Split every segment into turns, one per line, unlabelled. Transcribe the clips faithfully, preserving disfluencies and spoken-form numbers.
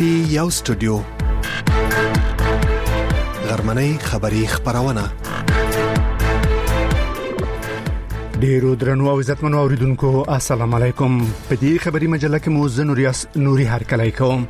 پټي یو سټوډیو غرمنۍ خبری خبرونه ډیرو درنو او عزتمنو اوریدونکو السلام علیکم. په دې خبری مجله کې مو زه نوریاس نوري هرکلی کوم.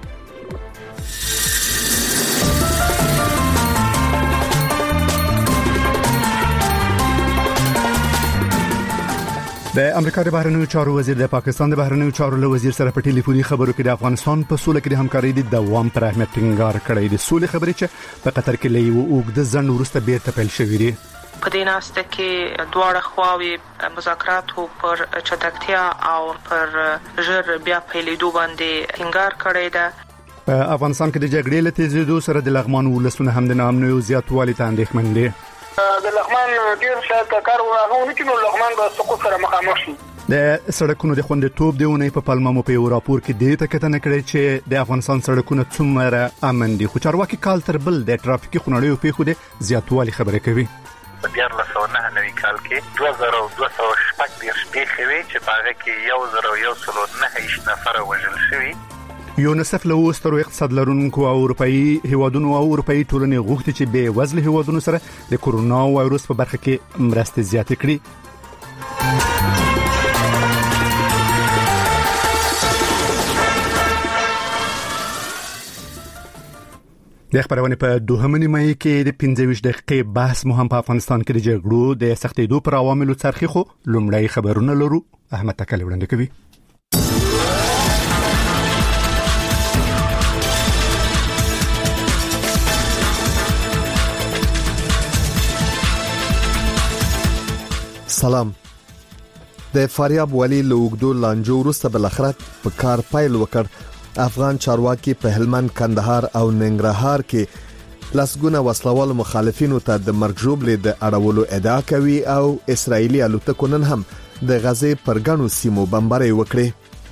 د امریکا د بهرنیو چارو وزیر د پاکستان د بهرنیو چارو له وزیر سره په ټلیفوني خبرو کې د افغانستان په سوله کې د همکارۍ د دوام پر اهمیت ټینګار کړی دی. سولې خبرې چې په قطر کې له یو اوږده ځنډ وروسته بیرته پیل شوې دي.
په دې ناسته کې دواړه خواوې مذاکراتو پر چټکتیا او پر ژر بیا پیلېدو باندې ټینګار کړی دی.
په افغانستان کې د جګړې له تیزېدو سره د لغمان ولسونه هم د ناامنیو زیاتوالي ته اندېښمن دي.
د لغمان ډیر څه کار وغوښتل چې نو لغمان به سقوط سره مخامخ شي.
د سړکونو د خوندیتوب دیونه په پالمامو په یو راپور کې د تکتنه کړی چې د افغانستان سړکونه څومره امن دي، خو چارواکي کال تر بل د ټرافیکي خونړیو پیښو د زیاتوالي خبره کوي.
په دیارلس سوه نهه نوي کال کې دوه زره دوه سوه شپږ دېرش پیښې وې چې په هغه کې یو زره یو سل نهه ویشت نفره وژل شوي.
یونیسف له وسترو اقتصاد لرونکو او اروپאי هیوادونو او اروپאי ټولنې غوښتي چې به وزله هیوادونو سره د کورونا وایروس په برخه کې مرستې زیاتې کړي. د خبرونه په دوهمه نیمه کې د پنځه ویشت دقیقې بحث مهم په افغانستان کې د جګړو د سختېدو پر عواملو څرخي خو لومړی خبرونه لرو. احمد تکل وړاندې کوي.
سلام. د فاریاب ولی له اوږدو لانجو وروسته بلخره په کار پایل وکړ. افغان چارواکي په هلمند، کندهار او ننګرهار کې لاسګونه وسلوال مخالفینو ته د مرګ ژوبلې د اړولو ادعا کوي او اسرایلی الوتکو نن هم د غزې پر ګڼو سیمو بمباري وکړي.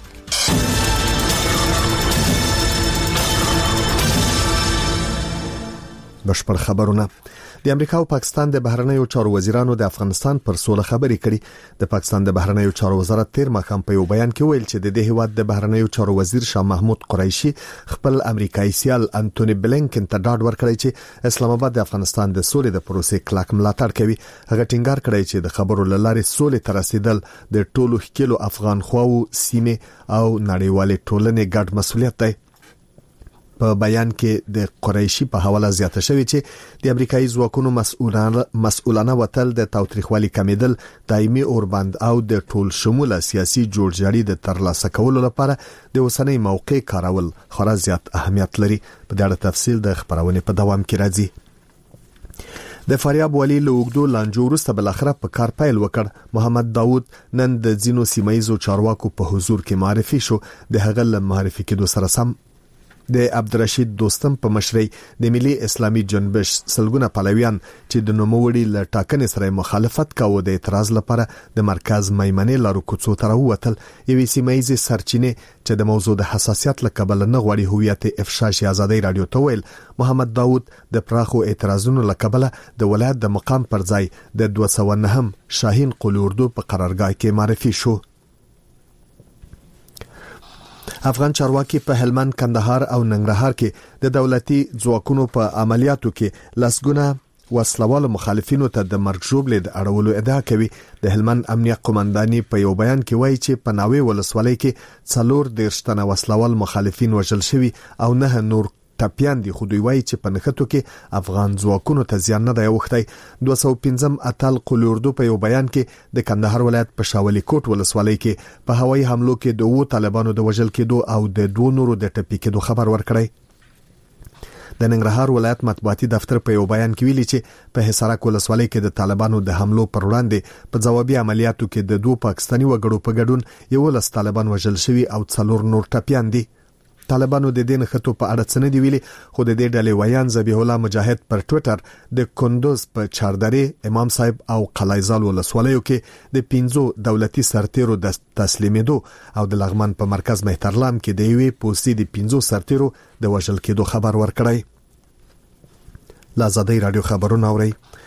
بشپړ خبرونه. د امریکا او پاکستان د بهرنیو چارو وزیرانو د افغانستان پر سوله خبرې کړي. د پاکستان د بهرنیو چارو وزارت تیر مخام په یو بیان کې ویل چې د دې هیواد د بهرنیو چارو وزیر شاه محمود قریشي خپل امریکایي سیال انټونی بلینکن ته ډاډ ورکړی چې اسلام آباد د افغانستان د سولې د پروسې کلک ملاتړ کوي. هغه ټینګار کړی چې د خبرو لارې سولې تر رسیدل د ټولو ښکېلو افغان خواو سیمه او نړیوال ټولنې ګډ مسؤلیت دی. په بیان کې د قریشي په حواله زیاته شوی چې د امریکایي ځواکونو مسؤلانه مسؤلانه وتل د تاوتریخوالي کمیدل، دایمي اوربند او د ټول شموله سیاسي جوړجاړي د ترلاسه کولو لپاره د اوسنۍ موقع کارول خورا زیات اهمیت لري. په دې اړه تفصیل د خبرونه په دوام کې راځي. د فاریاب ولی له اوږدو لانجو وروسته بلخره په کار پیل وکړ. محمد داوود نن د ځینو سیمایي چارواکو په حضور کې معرفي شو. د هغه له معرفي کېدو سره سم د عبدالرشید دوستم په مشرۍ د ملي اسلامي جنبش سلګونه پلویان چې د نوموړي له ټاکنې سره مخالفت کاوه د اعتراض لپاره د مرکز میمنې لارو کوڅو ته راووتل. یوې سیمایي سرچینې چې د موضوع د حساسیت له کبله نه غواړي هویت افشا شي ازادي رادیو ته ویل محمد داوود د پراخو اعتراضونو له کبله د ولایت د مقام پر ځای د دوه سوه نهم شاهین قلی اردو په قرارګاه کې معرفي شو. افغان چارواکي په هلمند، کندهار او ننګرهار کې د دولتي ځواکونو په عملیاتو کې لاسګونه وسلوال مخالفینو ته د مرګ ژوبلې د اړولو ادعا کوي. د هلمند امنیت قومنداني په یو بیان کې وایي چې په ناوې ولسوالۍ کې څلور دېرش تنه وسلوال مخالفین وژل شوي او نه نور ټپيان دي. خو دوی وایي چې په نښتو کې افغان ځواکونو ته زیان نه دی اوښتی. دوه سوه پنځم اتل قلی اردو په یو بیان کې د کندهار ولایت په شاولي کوټ ولسوالۍ کې په هوایي حملو کې د وو طالبانو د وژل کېدو او د دوه نورو د ټپي کېدو خبر ورکړی. د ننګرهار ولایت مطبوعاتي دفتر په یو بیان کې ویلي چې په حصارک ولسوالۍ کې د طالبانو د حملو پر وړاندې په ځوابي عملیاتو کې د دوه پاکستاني وګړو په ګډون یو لس طالبان وژل شوي او څلور نور ټپيان دي. طالبانو د دې نښتو په اړه څه نه دی ویلي، خو د دې ډلې ویان ذبیح الله مجاهد پر ټوئیټر د کندوز په چاردرې، امام صاحب او قلعه‌زال ولسوالیو کې د پنځو دولتي سرتیرو د تسلیمېدو او د لغمان په مرکز مهترلام کې د یوې پوستې د پنځو سرتیرو د وژل کېدو خبر ورکړی. لازادۍ رادیو خبرونه اوري.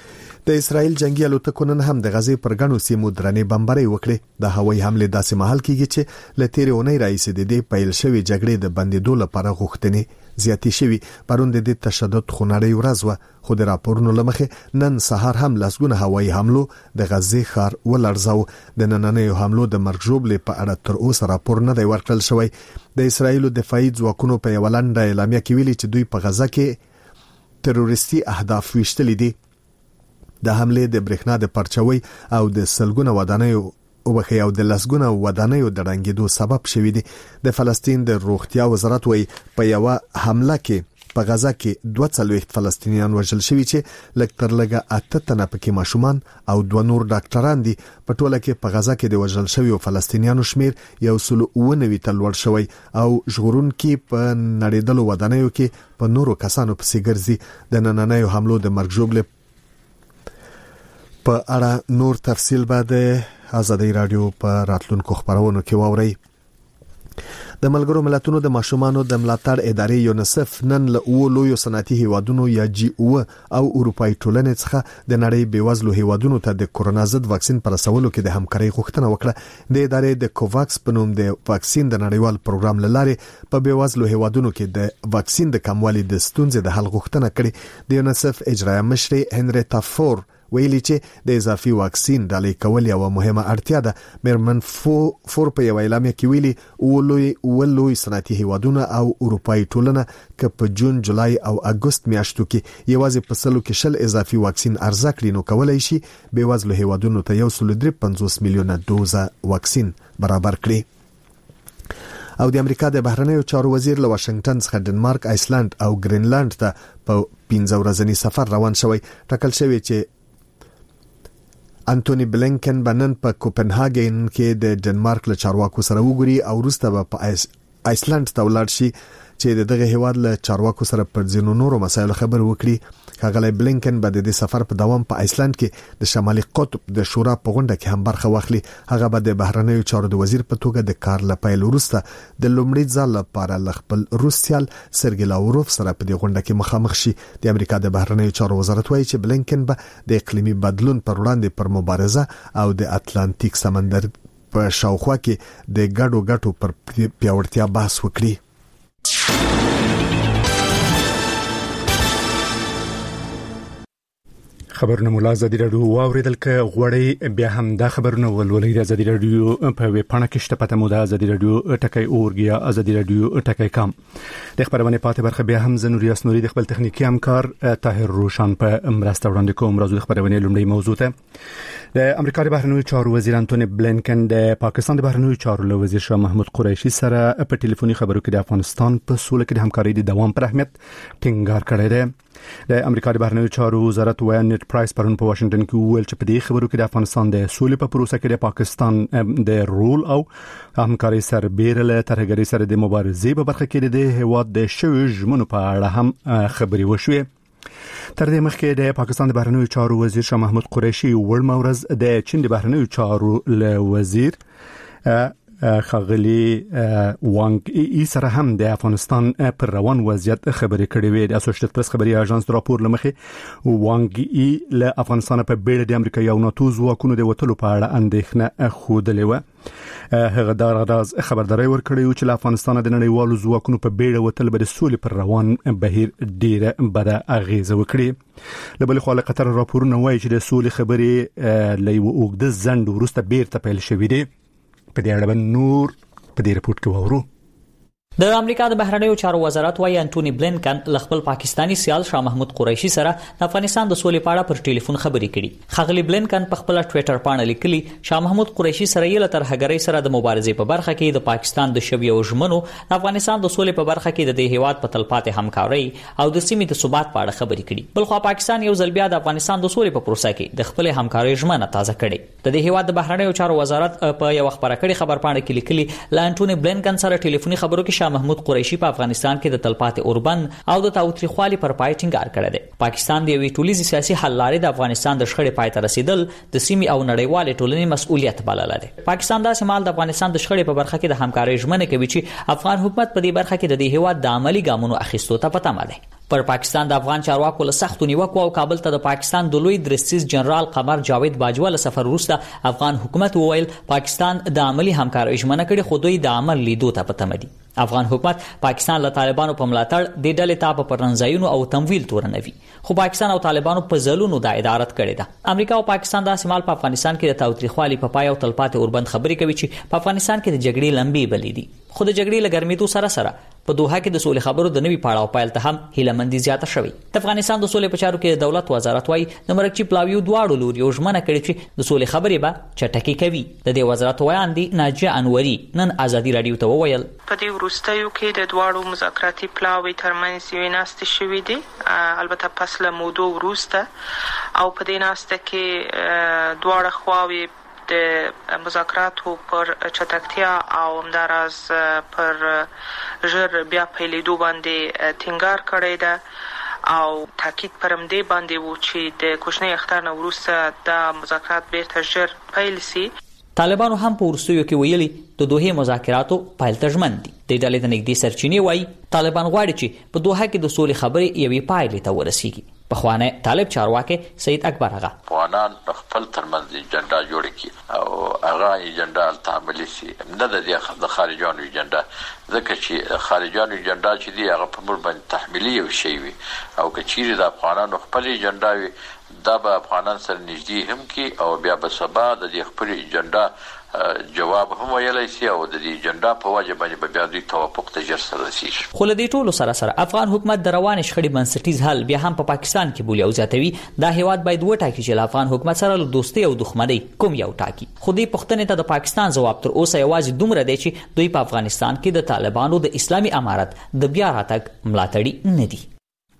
د اسرایل جنگي الوتکو نن هم د غزې پر غنو سیمو درنې بمباري وکړې. د هوایي حمله داسې مهال کېږي چې لتيري اونۍ راځي د دې پیل شوی جګړې د بندیدو لپاره غوښتنې زیاتې شوي. پرون د دې تشدد خونړۍ ورځ و، خو د راپورونو لمخې نن سهار هم لسګونه هوایي حملو د غزې ښار ولړزاو. د نننیو حملو د مرګ ژوبلې په اړه تر اوسه راپور نه دی ورکړل شوی. د اسرایل دفاعي ځواکونو په یو لنډه اعلامیه کې ویلي چې دوی په غزه کې تروریستي اهداف ویشتلي دي. د حمله د برېښنا د پرچوي او د سلګونه ودانیو او بخي او د لسګونه ودانیو د رنګېدو سبب شوی دی. د فلسطین د روغتیا وزارت وایي په یو حمله کې په غزه کې دوه څلوېښت فلسطینیان وژل شوي چې لږ تر لږه اته تنه پکې ماشومان او دوه نور ډاکټران دي. په ټوله کې په غزه کې د وژل شویو فلسطینیانو شمیر یو سل او نوي ته لوړ شوی او ژغورونکي په نړیدلو ودانیو کې په نورو کسانو پسې ګرځي. د نننیو حملو د مرګ ژوبلې په اړه نور تفصیل بعد آزادی رادیو په راتلونکو خبرونو کې واوري. د ملګرو ملتونو د ماشومانو د ملاتړ ادارې یونیسف نن له اوو لویو صنعتي هیوادونو یا جی او او اروپای ټولنې څخه د نړۍ بیوزلو هیوادونو ته د کورونا ضد واکسین پر رسولو کې د همکارۍ غوښتنه وکړه. د ادارې د کوواکس په نوم د واکسین د نړیوال پروګرام لاره په بیوزلو هیوادونو کې د واکسین د کموالي د ستونزې د حل غوښتنه کړې. د یونیسف اجرایه مشر هنریتا فور ویلي چې د اضافي واکسین ډالۍ کول یو مهمه اړتیا ده. میرمن فو فور په یو اعلامیه کې ویلي اولوی اولوی صنعتي هیوادونه او اروپای ټولنه ک په جون جولای او اگست میاشتو کې یوازې په سلو کې شل اضافي واکسین ارزه کړي نو کولای شي بیوزلو هیوادونو ته یو سل درې پنځوس میلیونه دوزه واکسین برابر کړي. او د امریکا د بهرنیو چارو وزیر له واشنگټن څخه ډنمارک، آیسلند او ګرینلند ته په پنځه ورځنی سفر روان شوی. ټاکل شوی چې انټونی بلینکن بنن په کوپنهاګن کې د ډنمارک له چارواکو سره وګوري او وروسته په آیسلند ته ولاړ شي چې دغه هیواد له چارواکو سره پر ځینو نورو مسایلو خبرې وکړي. ښاغلی بلینکن به د دې سفر په دوام په آیسلند کې د شمالي قطب د شورا په غونډه کې هم برخه واخلي. هغه به د بهرنیو چارو د وزیر په توګه د کار لپاره وروسته د لومړي ځل لپاره ل خپل روس سیال سرګی لاوروف سره په دې غونډه کې مخامخ شي. د امریکا د بهرنیو چارو وزارت وایي چې بلینکن به د اقلیمي بدلون پر وړاندې پر مبارزه او د اتلانتیک سمندر په شاوخوا کې د ګډو ګټو پر پیاوړتیا بحث وکړي.
خبرونه مولا زدي رادیو واوریدل ک غوړی بیا هم دا خبرونه ولولې د زدي رادیو په وی پاڼه کې شته پته مودا زدي رادیو ټکای اورګیا زدي رادیو ټکای کام. د خبرونه پاتې برخه بیا هم زنوري اسنوري د خپل تخنیکی همکار طاهر روشن په مرسته وړاندې کوم. راځو د خبرونه لومړی موضوع ته د امریکا د بهرنیو چارو وزیر انټونی بلینکن د پاکستان د بهرنیو چارو له وزیر شاه محمود قریشي سره په ټلیفوني خبرو کې د افغانستان په سوله کې د همکارۍ د دوام پر اهمیت ټینګار کړی دی. د امریکا د بهرنیو چارو وزارت وایي نت پرایس پرون په واشنگټن کې ویل چې په دې خبرو کې د افغانستان د سولې په پروسه کې د پاکستان د رول او همکارۍ سربېره له ترهګرۍ سره د مبارزې په برخه کې د هیواد د شوي ژمنو په اړه هم خبرې وشوې. تر دې مخکې د پاکستان د بهرنیو چارو وزیر شاه محمود قریشي وړ مورز د چین د بهرنیو چارو له وزیر خاغلی وانګ ای سره هم د افغانستان پر روان وضعیت خبرې کړې وې. د اسوسییټډ پریس خبري اژانس راپور لمخې وانګ ای له افغانستان په بیړه د امریکا یو ناتو ځواکونو د وټلو په اړه اندېښنه خوده و. هغه دا راز خبرداري ورکړی چې له افغانستان د نړیوالو ځواکونو په بیړه وټل به د سولې پر روان بهیر ډیره بده اغیزه وکړي. له بل خوا قطر راپورونه وایي چې د سولې خبرې لې وګد زند ورسته بیرته پیل شوې دي. په دې اړه نور په دې رپورت کې وورو.
د امریکا د بهرنیو چارو وزارت وايي انټونی بلینکن له خپل پاکستانی سیال شاه محمود قریشي سره د افغانستان د سولې په اړه پر ټلیفون خبرې کړي. خغلی بلینکن په خپل ټوئیټر باندې لیکلي شاه محمود قریشي سره یې له ترهګرۍ سره د مبارزې په برخه کې د پاکستان د شوي او ژمنو د افغانستان د سولې په برخه کې د دې هیواد په تلپاتې همکارۍ او د سیمې د ثبات په اړه خبرې کړي. بلخو پاکستان یو ځل بیا د افغانستان د سولې په پروسه کې د خپل همکارۍ ژمنه تازه کړي. د دې هیواد د بهرنیو چارو وزارت په یو خبره کړي خبر باندې کې لیکلي ل انټونی بلینکن سره ټلیفوني خبرو کې شاه محمود قریشي په افغانستان کې د تلپاتې اوربند او د تاوتریخوالي پر پای ټینګار کړی دی. پاکستان د یوې ټولیزې سیاسي حل لارې د افغانستان د شخړې پای ته رسیدل د سیمې او نړیوالې ټولنې مسؤلیت بللی دی. پاکستان دا سمال د افغانستان د شخړې په برخه کې د همکارۍ ژمنه کوي چې افغان حکومت په دې برخه کې د دې هیواد د عملی ګامونو اخیستو ته پتمه ده. پر پاکستان د افغان چارواکو له سختو نیوکو او کابل ته د پاکستان د لوی درستیز جنرال قمر جاوید باجوا له سفر وروسته افغان حکومت وویل پاکستان د عملی همکارۍ ژمنه کړې خو دوی د عمل لیدو ته پته مدي. افغان حکومت پاکستان له طالبانو په ملاتړ د ډلې ته په پرنځایونو او تمویل تورنوي خو پاکستان او طالبانو په ځلونو د ادارت کړې ده. امریکا او پاکستان د سیمال په افغانستان کې د تاوتریخوالي په پای او تلپاتې اوربند خبرې کوي چې په افغانستان کې د جګړې لمبې بلې دي. خو د جګړې لګرمیدو سره سره په دوحه کې د سولې خبرو د نوي پړاو پایل ته هم هیلمندي زیاته شوې. د افغانستان د سولې په چارو کې د دولت وزارت وايي د مرکزي پلاویو دواړو لوري یو ژمنه کړې چې د سولې خبرې به چټکې کوي. د دې وزارت وایاندې ناجیه انوري نن ازادي رادیو ته وویل
په دې وروستیو کې د دواړو مذاکراتي پلاوی ترمنځ یوې ناستې شوې دي البته پس له مودو وروسته او په دې ناسته کې دواړه خواوې د مذاکراتو پر چټکتیا او همداراز پر ژر بیا پیلېدو باندې ټینګار کړی ده او تاکید پر همدې باندې و چې د کوچني اختر نه وروسته د مذاکرات بیرته ژر پیل سي.
طالبانو هم په وروستیو کې ویلي د دوحې مذاکراتو پیل ته ژمن دي. د ډلې د نږدې سرچینې وایي طالبان غواړي چې په دوحه کې د سولې خبرې یوې پایلې ته ورسیږي. پخوانی طالب چارواکي سید اکبر آغا
افغانان خپل ترمنځ ایجنډا جوړ کړي او هغه ایجنډا تعاملي سي نه د خارجانو ایجنډا ځکه چې خارجانو ایجنډا چې دی هغه په موږ باندې تحمیلي یو شی وي او که چیرې د افغانانو خپل ایجنډا وي دا به افغانان سره نږدې هم کی او بیا به سبا د دې خپل ایجنډا جواب هم ویلای شي او د دې ایجنډا په وجه باندې به بیا دوی توافق ته ژر سره رسیږي.
خو له دې ټولو سره سره افغان حکومت د روان شخړې بنسټیز حل بیا هم په پاکستان کې بولی او زیاتوي. دا هیواد باید وټاکي چې افغان حکومت سره له دوستۍ او دښمنۍ کوم یو ټاکي. خو دې پښتنې ته د پاکستان جواب تر اوسه یوازې دومره دی چې دوی په افغانستان کې د طالبانو د اسلامي امارت د بیا راتګ ملاتړي نه دي.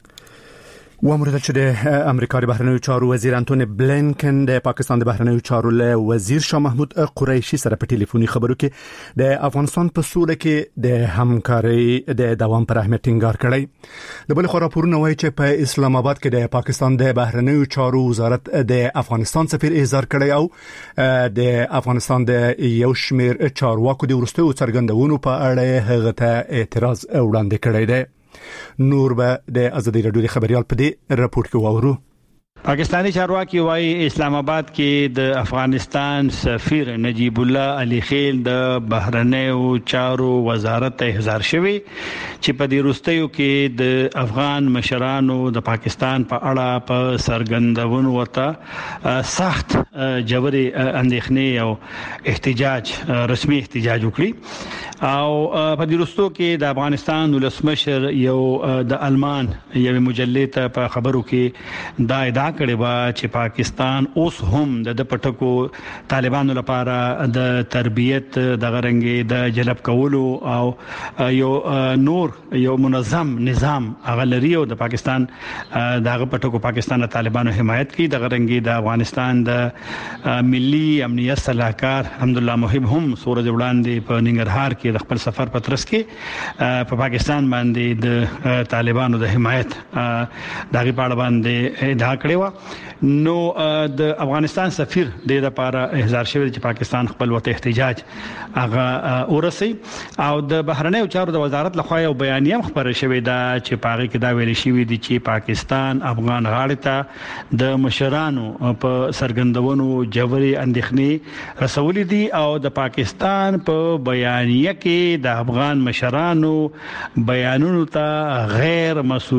وامر چې د امریکا د بهرنیو چارو وزیر انټونی بلینکن د پاکستان د بهرنیو چارو له وزیر شاه محمود قریشي سره په ټلیفوني خبرو کې د افغانستان په سوله کې د همکارۍ د دوام پر اهمیت ټینګار کړی. د بل خو راپورونه وایي چې په اسلام آباد کې د پاکستان د بهرنیو چارو وزارت د افغانستان سفیر احضار کړی او د افغانستان د یو شمیر چارواکو د ورستیو څرګندونو په اړه هغه ته اعتراض وړاندې کړی دی. نور به د ازادي رادیو د خبريال په دې راپور کې واورو.
پاکستانی چارواکي وايي اسلام آباد کې د افغانستان سفیر نجیب الله علي خیل د بهرنیو چارو وزارت ته احضار شوی چې په دې وروستیو کې د افغان مشرانو د پاکستان په اړه په سرګندونو ورته سخت جبري اندېښنې او احتجاج رسمي احتجاج وکړي او په دې وروستو کې د افغانستان ولسمشر یو د المان یو مجلې ته په خبرو کې دا ادعا کړي وا چې پاکستان اوس هم د پټکو طالبانو لپاره د تربیت د غرنګي د جلب کولو او یو نور یو منظم نظام اغلری او د پاکستان دغه پټکو پاکستان طالبانو حمایت کوي د غرنګي د افغانستان د ملي امنیت صلاحکار حمدالله محب هم سورج وړاندې په ننګرهار کې د خپل سفر په ترڅ کې په پاکستان باندې د طالبانو د حمایت دغه په اړه باندې ادعا کړې نو د افغانستان سفیر د لپاره احضار شوی چې پاکستان خپل وته احتجاج هغه ورسي او د بهرنیو چارو د وزارت لخوا یو بیانیه خبره شوې ده چې پاره کې دا ویل شوی دی چې پاکستان افغان غاړه ته د مشرانو په سرګندونو جوړي اندېښنې رسولې دي او د پاکستان په بیانیه کې د افغان مشرانو بیانونو ته غیر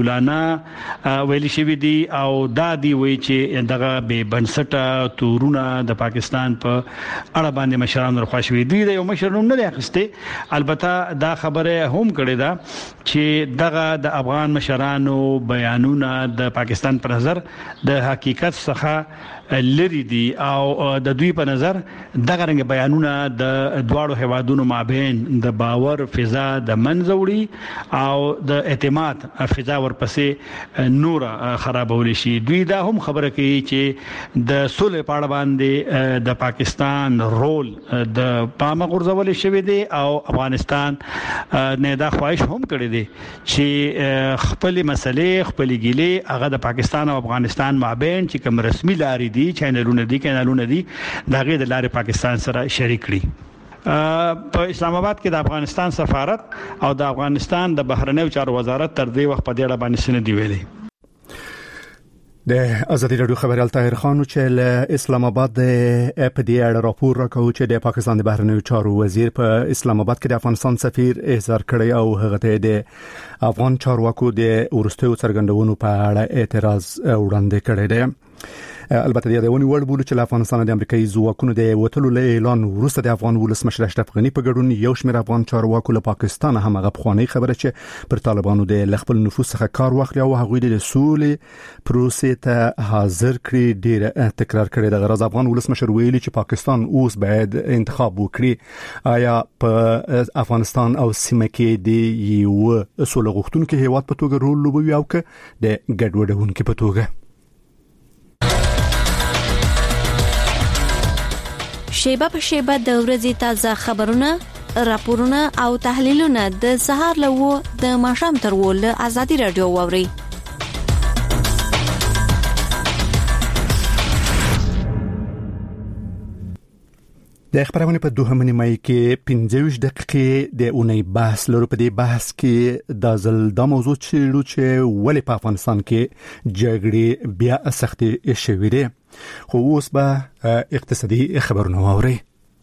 مسؤلانه ویل شوی دي او دا دی وی چې دغه به بنسټه تورونه د پاکستان په اړه باندې مشرانو رخصوي دي د یو مشرونو نه اخسته. البته دا خبره هم کړې ده چې دغه د افغان مشرانو بیانونه د پاکستان پر نظر د حقیقت څخه لري دي او د دوی په نظر دغه رنګ بیانونه د دواړو هوادونو مابین د باور فضا د منځوړي او د اعتماد فضا ورپسې نور خرابول شي. دوی دا هم خبره کوي چې د صلح په اړه باندې د پاکستان رول د پامه غورځول شوی دی او افغانستان نه دا خواهش هم کړی دی چې خپل مسلې خپل ګیلې هغه د پاکستان او افغانستان مابین چې کوم رسمي لارې دي چینلونه دي کینالونه دي دغه د لارې پاکستان سره شریک کړي. په اسلام آباد کې د افغانستان سفارت او د افغانستان د بهرنیو چارو وزارت تر دې وخت په دې اړه باندې سند دی ویلي.
د ازادي رادیو خبريال طاهر خان چې له اسلام آباد د اپ دی اړه راپور راکوي چې د پاکستان د بهرنیو چارو وزیر په اسلام آباد کې د افغانستان سفیر احضار کړی او هغه ته د افغان چارواکو د ورستیو څرګندونو په اړه اعتراض وړاندې کړی دی. البته د یادونې وړ بوله چې افغانستان د امریکایي ځواکونو د وټلو له اعلان وروسته د افغان ولس مشر اشرف غنی په ګډون یو شمېر افغان چارواکو له پاکستان هم هغه خواني خبره چې پر طالبانو د خپل نفوذ څخه کار واخلي او هغه د سولې پروسې ته حاضر کړي ډیر تکرار کړي. د غرض افغان ولس مشر ویلي چې پاکستان اوس باید انتخاب وکړي آیا په افغانستان او سیمه کې د یو سولې غوښتونکو هیواد په توګه رول لوبوي او که د ګډوډونکو په توګه.
شیبه په شیبه د ورځې تازه خبرونه، راپورونه او تحلیلونه د سهار له و د ماښام تر و له ازادي رادیو واوري.
د خبرونه په دوهمه نیمه کې پنځه ویشت دقیقې د اونۍ بحث لرو. په دې بحث کې د ځل د موضوع چې چې ولې په افغانستان کې جګړې بیا سختې شوې دي. خو اوس به اقتصادي خبرونه واوري.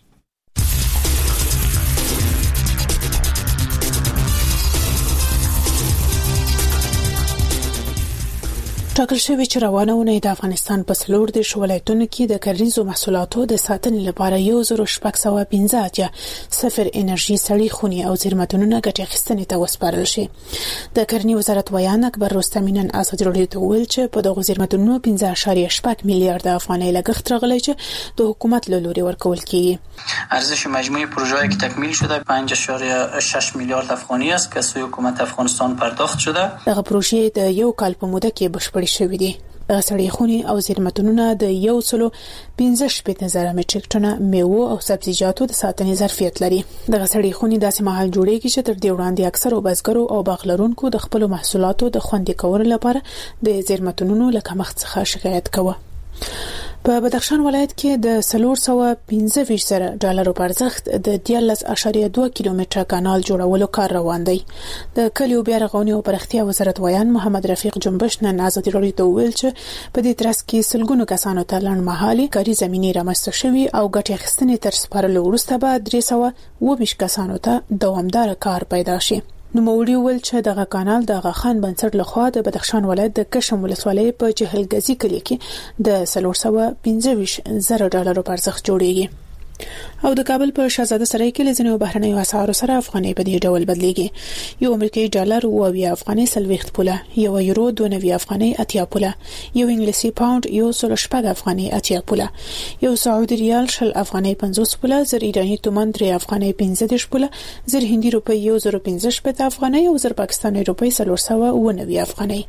ټاکل شوی چې روانه ونې د افغانستان په څلور د ولایتونو کې د کرنیزو محصولاتو د ساتنې لپاره یو زر شپږ سوه پنځه اتیا صفر انرژي سړې خونې او زیرمتونونه ګټې اخیستنې ته وسپارل شي. د کرنې وزارت ویان اکبر رستمی نن ازادي رادیو ته ویل چې په دغه زیرمتونو پنځه اعشاریه شپږ میلیارډ افغانۍ لګښت راغلی چې د حکومت له لوري ورکول کیږي.
ارزش مجموعی پروژه‌ای که تکمیل شده پنج اعشاریه شش میلیارد افغانی است که سوی حکومت افغانستان پرداخت شده.
دغه پروژې د یو کال په موده کې بشپړ شوې دي. دغه سړې خونې او زیرمتونونه د یو سلو پنځه شپږ زره متریک ټنه میوه او سبزیجاتو د ساتنې ظرفیت لري. دغه سړې خونې داسې مهال جوړېږي چې تر دې وړاندې اکثرو بزګرو او باغلرونکو د خپل محصولاتو د خوندي کولو لپاره د زیرمتونونو له کمښت څخه شکایت کوي. په بدخشان ولایت کې د څلور سوه پنځه ویشت زره ډالرو په ارزښت د دیارلس اعشاریه دوه کیلومتره کانال جوړولو کار روان دی. د کلیو بیا رغونې او پراختیا وزارت ویان محمد رفیق جنبش نن ازادي رادیو ته ویل چې په دې ترڅ کې سلګونو کسانو ته لنډمهالي کاري زمینې رامنځته شوي او ګټې اخیستنې تر سپارلو وروسته به درې سوه اووه ویشت کسانو ته دوامدار کار پیدا شي. نو موري ول چې دغه کانال د غخان بنسټ لخوا د بدخشان ولایت د کشم ولسوالۍ په جهلګزي کلی کې د څلور سوه پنځه ویشت زره ډالرو په ارزښت جوړیږي. او د کابل په شاهزاده سرای کې لزنیو بهرنیو اسعارو سره افغانۍ په دې ډول بدلیږي. یو امریکایي ډالر اوه افغانۍ سلويخت پوله، یو یورو دوه نوي افغانۍ اتیا پوله، یو انګلیسي پاوند یو سل شپږ افغانۍ اتیا پوله، یو سعودي ریال شل افغانۍ پنځوس پوله، زر ایرانی تومان درې افغانۍ پنځه دېرش پوله، زر هندي روپۍ یو زر پنځه شپږ افغانۍ او زر پاکستاني روپۍ څلور سوه اوه نوي افغانۍ.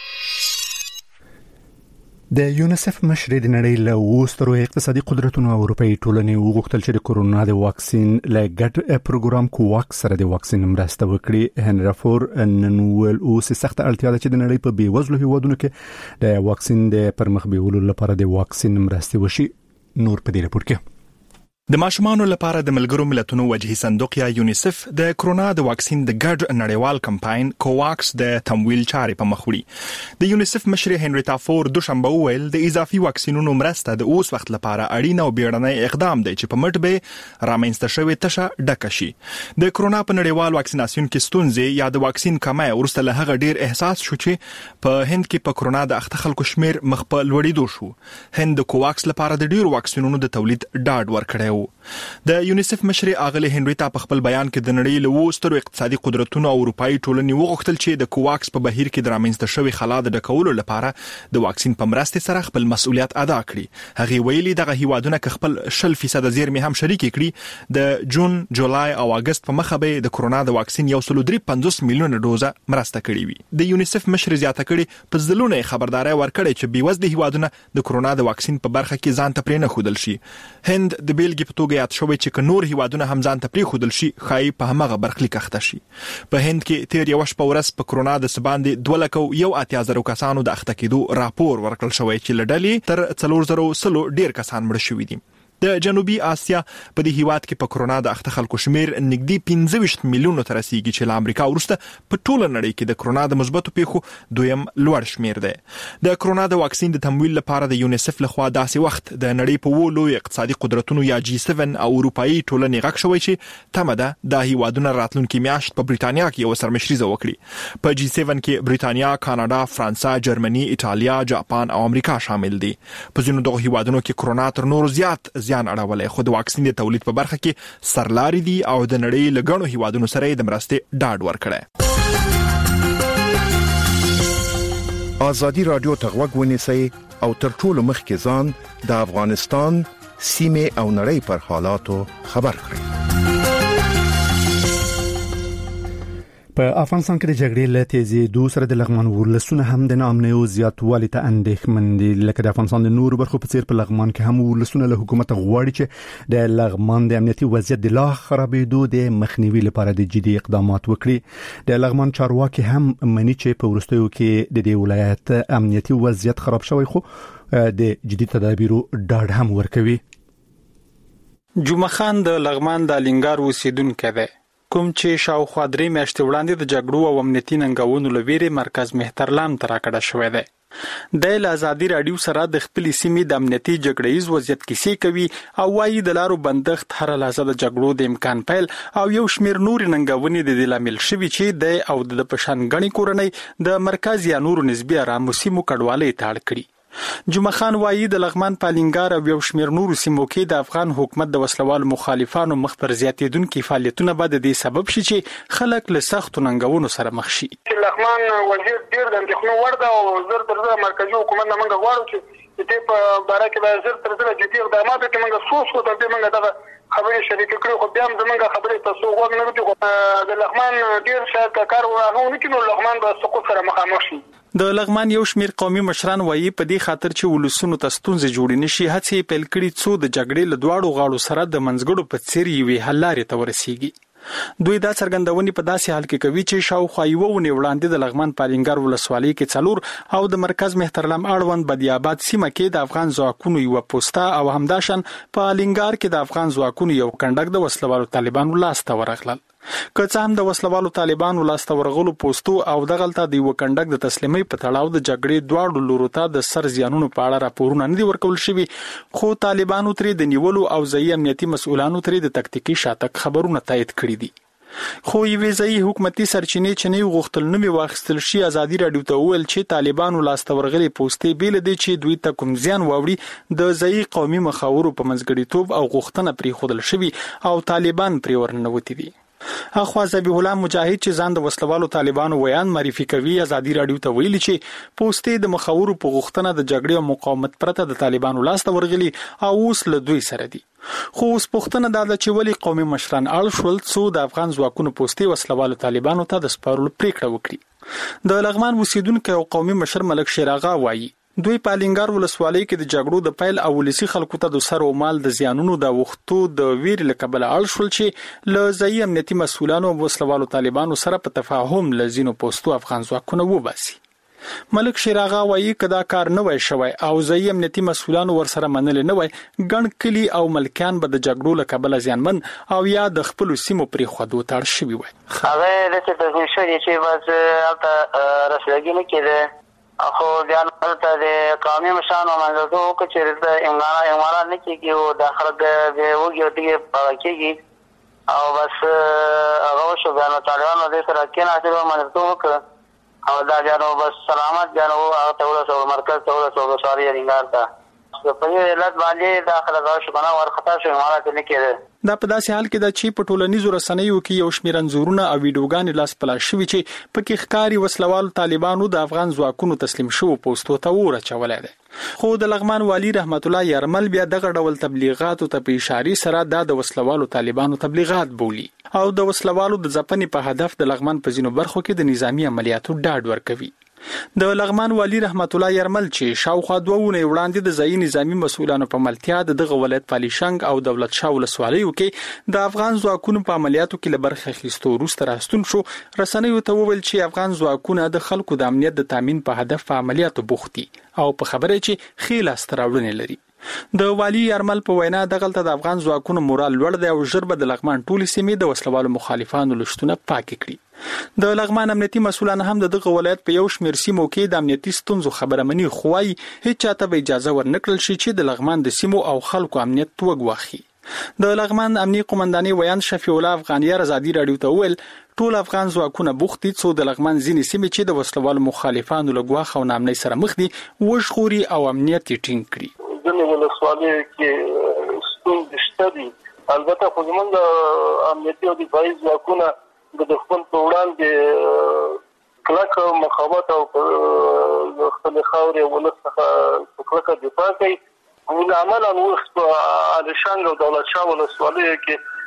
د یونیسف مشر د نړۍ له وسترو اقتصادي قدرتونو او اروپאי ټولنې وغوښتل چې د کورونا د واکسین له ګډ پروګرام کوواکس سره د واکسین مرسته وکړي. هنري فور نن ویل اوس سخت اړتیا ده چې د نړۍ په بیوزلو هیوادونو کې د واکسین د پرمخ بیولو لپاره د واکسین مرسته وشي. نور په دې راپور کې
د ماشومانو لپاره د ملګرو ملتونو وجهي صندوق یا یونیسف د کرونا د واکسین د ګډ نړیوال کمپاین کوواکس د تمویل چارې په مخ وړي. د یونیسف مشر هنري تافور دوشنبه ویل د اضافي واکسینونو مرسته د اوس وخت لپاره اړینه او بیړنی اقدام دی چې په مټ به رامنځته شوی تشه ډکه شي. د کرونا په نړیوال واکسیناسیون کې ستونزې یا د واکسین کمای ورسته له هغه ډیر احساس شو چې په هند کې په کرونا د اخته خلکو شمیر مخ په لوړېدو شو. هند د کوواکس لپاره د ډیر واکسینونو د تولید ډاډ ورکړی. د یونیسف مشر اغلی هنري تا په خپل بیان کې د نړۍ له وسترو اقتصادي قدرتونو او اروپאי ټولنې وغوښتل چې د کوواکس په بهیر کې د رامنځته شوی خلا د ډکولو لپاره د واکسین په مرسته سره خپل مسؤلیت ادا کړي. هغه ویلي دغه هیوادونه ک خپل شل فیصد زیرمې هم شریک کړي. د جون، جولای او اگست په مخه به د کرونا د واکسین یو سل درې پنځوس میلیون ډوزه مرسته کړي وي. د یونیسف مشر زیاته کړي په ځلونه خبرداري ورکړي چې بیوزله هیوادونه د کرونا د واکسین په برخه کې ځان ته پرې نه خودل شي. هند د بیلګې په توګه یاد شوی چې ک نور هیوادونه هم ځان ته پرې خودل شي خای په همغه برخلیک اخته شي. په هند کې تیر یو شپه ورځ په کرونا د سباندې دوه لک یو اتیا زره کسانو د اخته کېدو راپور ورکړل شوی چې لډلې تر څلور زره سلو ډیر کسان مړ شوي دي. د جنوبي اسیا په دې هیواد کې په کرونا د اخته خلکو شمیر نږدې پنځه ویشت میلیونو ته رسیدي چې له امریکا وروسته په ټوله نړۍ کې د کرونا د مثبتو پیښو دویم لوړ شمیر دی. د کرونا د واکسین د تمویل لپاره د یونیسف لخوا داسې وخت د نړۍ په وو لوی اقتصادي قدرتونو یا جی سیون او اروپאי ټولنې غږ شوی چې تمه ده د هیوادونو راتلونکي میاشت په بریټانیا کې یو سرمشريزه وکړي. په جی سیون کې بریټانیا، کاناډا، فرانسا، جرمني، ایټالیا، جاپان او امریکا شامل دي. په ځینو دغه هیوادونو کې کرونا تر نور زیات زیان اړولی، خو د واکسین د تولید په برخه کې سرلاري دي او د نړۍ له ګڼو هیوادونو سره د مرستې ډاډ ورکړي.
آزادي رادیو ته غوږ ونیسئ او تر ټولو مخکې ځان د افغانستان سیمه او نړۍ پر حالاتو خبر کړئ.
په افغانستان کې د جګړې له تیزېدو سره د لغمان ولسونه هم د ناامنۍ او زیاتوالي ته اندېښمن دي. لکه د افغانستان د نورو برخو په څیر په لغمان کې هم ولسونه له حکومت غواړي چې د لغمان د امنیتي وضعیت د لا خرابېدو د مخنیوي لپاره د جدي اقدامات وکړي. د لغمان چارواکي هم مني چې په وروستیو کې د دې ولایت امنیتي وضعیت خراب شوی، خو د جدي تدابیرو ډاډ هم ورکوي.
جمعه خان د لغمان د لنګار اوسیدونکی دی، کوم چې شاوخوا درې میاشتې وړاندې د جګړو او امنیتي ننګونو له ویرې مرکز مهترلام ته راکړه شوی دی. د ازادي رادیو سره د خپل سیمې د امنیتي جګړې وضعیت کیسې کوي او وايي د لارو بندښت هر لحظه د جګړو د امکان پیل او یو شمیر نور ننګونې د لامل شوي چې د او د پشانګنی کورنۍ د مرکز یا نورو نسبی آرامو سیمو کډوالۍ ته اړ کړي. جمعه خان وايي د لغمان پالینګار او یو شمیر نورو سیمو کې د افغان حکومت د وسلوال مخالفانو مخ پر زیاتېدونکو فعالیتونه به د دې سبب شي چې خلک له سختو ننګونو سره مخ شي.
لغمان وزیر ډیر د اندېښنو وړ ده او زر تر زر مرکزی حکومت نه موږ غواړو چې دې په باره کې به زر تر زر جدي اقدامات وکړي. موږ سوچ وو د دې موږ دغه خبرې شریک کړو، خو بیا هم زموږ خبرې تاسو غوږ نه ورته. د لغمان ډیر شاید کار وغوښنه کې نو لغمان به سقوط سره مخامخ شي.
د لغمان یو شمیر قومي مشران وایي په دې خاطر چې ولسونو ته ستونزې جوړې نشي هڅې پیل کړي څو د جګړې له دواړو غاړو سره د منځګړو په څیر یوې حل لارې ته ورسیږي. دوی دا څرګندونې په داسې حال کې کوي چې شاوخوا یوه اونۍ وړاندې د لغمان پالینګار ولسوالۍ کې څلور او د مرکز مهترلام اړوند بدیاباد سیمه کې د افغان ځواکونو یو پوسټه او همداشان پالینګار کې د افغان ځواکونو یو کنډک د وسلوالو طالبانو لاس ته ورغلل. که څه هم د وسلوالو طالبانو لاس ته ورغلو پوسټو او دغلته د یو کنډک د تسلیمۍ په تړاو د جګړې دواړو لورو ته د سر زیانونو په اړه راپورونه نه دي ورکول شوي، خو طالبانو ترې د نیولو او ځایي امنیتي مسؤلانو ترې د تکتیکي شاتګ خبرونه تایید کړي دي. خو یوې ځایي حکومتي سرچینې چې نه غوښتل نومې واخیستل شي ازادي راډیو ته وویل چې طالبانو لاس ته ورغلي پوسټې بیل دي چې دوی ته کوم زیان واوړي د ځایي قومي مخاورو په منځګړیتوب او غوښتنه پرېښودل شوي او طالبان پرې ورننوتي دي. اخوا ذبیح الله مجاهد چې ځان د وسلوالو طالبانو ویان معرفي کوي ازادي راډیو ته ویلي چې پوسټې د مخاورو په غوښتنه د جګړې او مقاومت پرته د طالبانو لاس ته ورغلي او اوس له دوی سره دي. خو اوس پوښتنه دا ده چې ولې قومي مشران اړ شول څو د افغان ځواکونو پوسټې وسلوالو طالبانو ته د سپارلو پریکړه وکړي. د لغمان اوسیدونکو او قومي مشر ملک شیر آغا وایي دوی پالینګار ولسوالۍ کې د جګړو د پیل او ولسی خلکو ته د سر او مال د زیانونو د وختو د ویر له کبله اړ شول چې له ځایي امنیتي مسؤلانو او وسلوالو طالبانو سره په تفاهم لزینو پوسټو افغان ځواکونه وباسي. ملک شیر آغا وایي کدا کار نه وای شوی او ځایي امنیتي مسؤلانو ورسره منل نه وای ګڼ کلی او ملکان به د جګړو له کبله زیانمن او یا د خپل سیمو پرې خودو تړ شوی وای.
هغه د څه د شوی چې واز البته رسېږي نه کېده خو بیا ته د قومي مشرانو منځو کې چې د امغانا امغانا نه کېږي او د خلک د وګړو ته کېږي او بس هغه شو بیا نو طالبانو دې سره کې نه چې منځو وکړه او دا جانو بس سلامت جانو او ته ورسو مرکز ته ورسو ساري رنګار ته په دې علت باندې داخله غو شو کنه ورخطا شو امغانا ته نه کېده.
دا په داسې حال کې د چی په ټولنیزو رسنیو کې یو شمېر انځورونه او ویډیوګانې لاس پلا شوي چې پکې ښکاری وسلوال طالبانو د افغان ځواکونو تسلیم شوو پوسټو ته ورچولای دي. خو د لغمان والی رحمت الله یارمل بیا دغه ډول تبلیغاتو ته په اشاره سره د وسلوالو طالبانو تبلیغات بولی او د وسلوالو د ځپنې په هدف د لغمان په ځینو برخو کې د نظامی عملیاتو ډاډ ورکوي. د لغمان والی رحمت الله یارمل چې شاوخوا دوه ونې وړاندې د ځایي نظامی مسؤلانو په ملتیا د دغه ولایت پالیشنګ او دولت شاه ولسوالیو کې د افغان ځواکونو په عملیاتو کې لبرخه اخیستو وروسته راستون شو، رسنیو ته وویل چې افغان ځواکونه د خلکو د امنیت د تامین په هدف په عملیاتو بوختي او په خبره چې خې لاسته راوړنې لري. د والی یارمل په وینا دغلته د افغان ځواکونو مورال لوړ دی او ژر به د لغمان ټولې سیمې د وسلوالو مخالفانو لشتونه پاک کړي. د لغمان امنیتي مسولان هم دغه ولایت په یو شمېر سیمو کې د امنیتي ستونزو خبره مني خوای هیڅ چاته به اجازه ورنکړل شي چې د لغمان د سیمو او خلکو امنیت وګواخي. د لغمان امنیتي قومنداني ویان شفیع الله افغانیار ازادي رادیو ته ویل ټول افغان ځواکونه بوختي څو د لغمان ځینې سیمې چې د وسلوالو مخالفانو لګواخ او نامنۍ سره مخ دي وژغوري او امنیت ټینګ کړي.
ځینې ولسوالۍ کې ستونزې شته دي. البته خو زموږ د امنیتي او دفاعي ځواکونه د دښمن په وړاندې کلک مقاومت او خپلې خاورې او ولس څخه په کلکه دفاع کوي. عملاً اوس په علیشنګ او دولت شاه ولسوالیو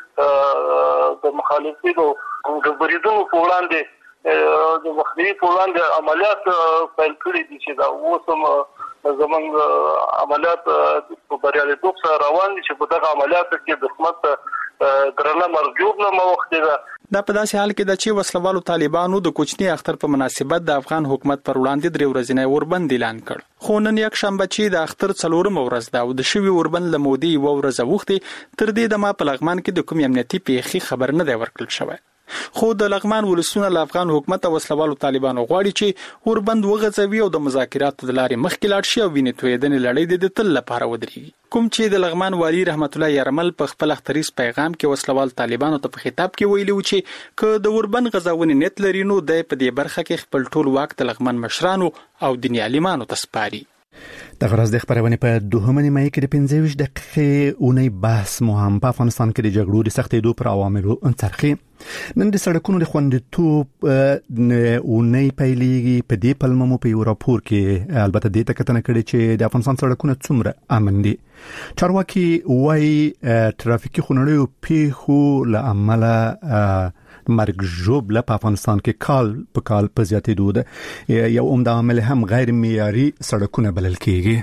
کې د مخالفینو د بریدونو په وړاندې د مخنیوي په وړاندې عملیات پیل کړي دي چې دا اوس هم زموږ عملیات په بریالیتوب سره روان دي چې په دغه عملیاتو کې دښمن ته درنه مرجوب نه موخته ده.
دا په داسې حال کې د چې وسلوالو طالبانو د کوچني اختر په مناسبت د افغان حکومت پر وړاندې درې ورځې اوربند اعلان کړ. خو نن یک شنبه چې د اختر څلورم ورځ ده او د شوی اوربند لمودي و ورځ وخته تر دې د ما په لغمان کې د کوم امنیتي پیښې خبر نه دی ورکړل شوی. خو د لغمان ولسونه له افغان حکومت او وسلوالو طالبانو غواړي چې اوربند وغځوي او د مذاکراتو د لارې مخکې لاړ شي او وینې تویدنې لړۍ د تل لپاره ودرېږي. کوم چې د لغمان والی رحمت الله یارمل په خپل اختریز پیغام کې وسلوال طالبانو ته په خطاب کې ویلي و چې ک د اوربند غځونې نیت لري نو د په دې برخه کې خپل ټول واک د لغمان مشرانو او دیني عالمانو ته سپاري.
د غرض د خبرونه په دوهمه نیمه کې د پنځه ویشت دقیقې اونۍ بحث مهم په افغانستان کې د جګړو د سختېدو پر عواملو انڅرخي. نن د سړکونو د خوندیتوب اونۍ پیلېږي. په دې پلمه مو په یو راپور کې البته دې ته کتنه کړې چې د افغانستان سړکونه څومره امن دي. چارواکي وايي ترافیکي خونړیو پیښو له امله مرګ ژوبله په افغانستان کې کال په کال په زیاتېدو ده. یو عمده عامل هم غیر معیاري سړکونه بلل کېږي.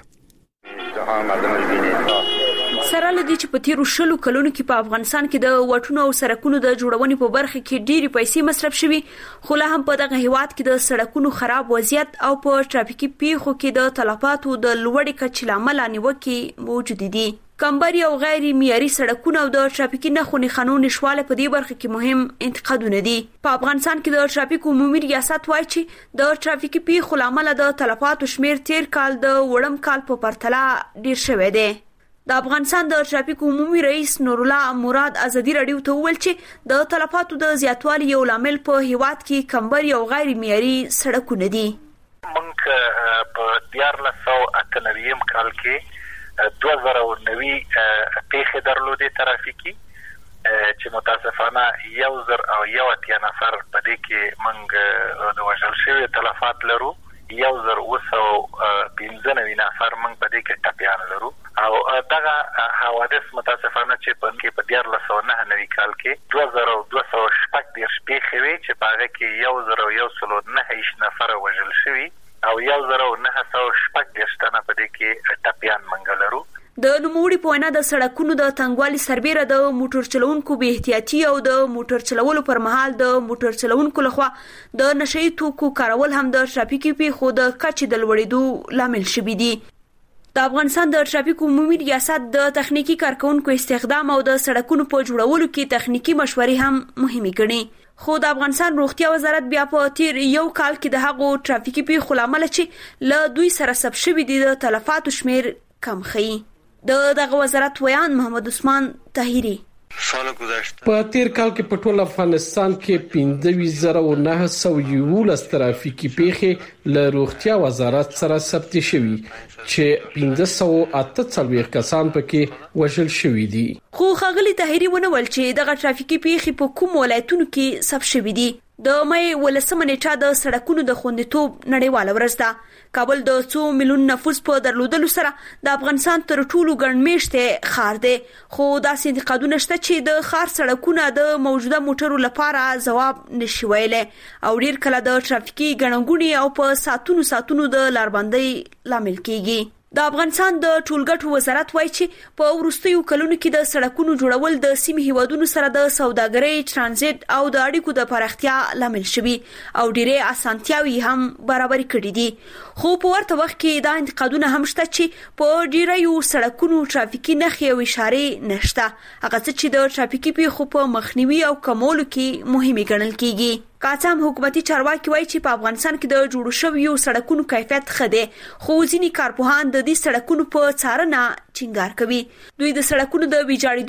سره لدی چې په تیرو شلو کلونو کې په افغانستان کې د وټونو او سړکونو د جوړونې په برخه کې ډېری پیسې مصرف شوي خو لا هم په دغه هیواد کې د سړکونو خراب وضعیت او په ټرافیکي پیښو کې د تلفاتو د لوړې کچې لامل نیوکې موجود دي. کمبري او غیر معیاري سړکونه او د ټرافیکي نښو قانون نشواله په دې برخه کې مهم انتقادونه دي. په افغانستان کې د ټرافیک عمومي ریاست وایي چې د ټرافیکي پیښو لامل د تلفاتو شمیر تیر کال د وړم کال په پرتله ډیر شوی دی. د افغانستان د ټرافیک عمومي رئیس نور الله مراد ازادي رادیو ته ویل چې د تلفاتو د زیاتوالي یو لامل په هیواد کې کمبري او غیر معیاري سړکونه دي.
موږ په دیارلس سوه اته نوي کال کې دوه زره او نوي پیښې درلودې ترافیکي چې متاسفانه یو زر او یو اتیا نفر په دې کې موږ د وژل شوي تلفات لرو. یو زر اوه سوه پنځه نوي نفر موږ په دې کې ټپیان لرو او دغه حوادث متاسفانه چې په کې په دیارلس سوه نهه نوي کال کې دوه زره او دوه سوه شپږ دېرش پیښې وې چې په هغه کې یو زر او یو سلو نهه ویشت نفره وژل شوي او یو زر او نهه سوه شپږ دېرش تنه په دې کې ټپیان موږ لرو.
د نوموړي په وینا د سړکونو د تنګوالي سربېره د موټر چلوونکو بې احتیاطي او د موټر چلولو پر مهال د موټر چلوونکو لخوا د نشئی توکو کارول هم د ټرافیکي پیښو د کچې د لوړېدو لامل شوي دي. د افغانستان د ټرافیک عمومي ریاست د تخنیکی کارکونکو استخدام او د سړکونو په جوړولو کې تخنیکی مشورې هم مهمه ګڼي. خو د افغانستان روغتیا وزارت بیا په تیر یو کال کې د هغو ټرافیکي پیښو لامل چې له دوی سره ثبت شوي دي د تلفاتو شمیر کم ښیي. د دغه وزارت ویان محمد عثمان طاهری
په تیر کال کې په ټول افغانستان کې پنځه زره او نهه سوه یولس ترافیکي پیښې له روغتیا وزارت سره ثبت شوي چې پنځه سوه اته څلوېښت کسان پکې وژل شوي دي.
خو ښاغلي طاهری ونویل چې دغه ترافیکي پیښې په کوم ولایتونو کې ثبت شوي دي. د مې ولسمه نیټه د سړکونو د خوندیتوب نړیواله ورځ ده. کابل د څو میلیون نفوس په درلودلو سره د افغانستان تر ټولو ګڼ میشته ښار دی. خو داسې انتقادونه شته چې د ښار سړکونه د موجوده موټرو لپاره ځواب نشي ویلی او ډیر کله د ټرافیکي ګڼګونې او په ساتونو ساتونو د لاربندۍ لامل کیږي. د افغانستان د ټولګټو وزارت وایي چې په وروستیو کلونو کې د سړکونو جوړول د سیمې هیوادونو سره د سوداګرۍ، ترانزیت او د اړیکو د پراختیا لامل شوي او ډېرې اسانتیاوي هم برابر کړي دي. خو په ورته وخت کې دا انتقادونه هم شته چې په ډېرو سړکونو ترافیکي نښې او اشارې نشته، هغه څه چې د ترافیکي پیښو په مخنیوي او کمولو کې مهمه ګڼل کیږي. کاڅام حکومتي چارواکي وایي چې په افغانستان کې د جوړو شویو سړکونو کیفیت ښه دی، خو ځینې کارپوهان د دې سړکونو په څارنه ټینګار کوي. دوی د سړکونو د ویجاړېدو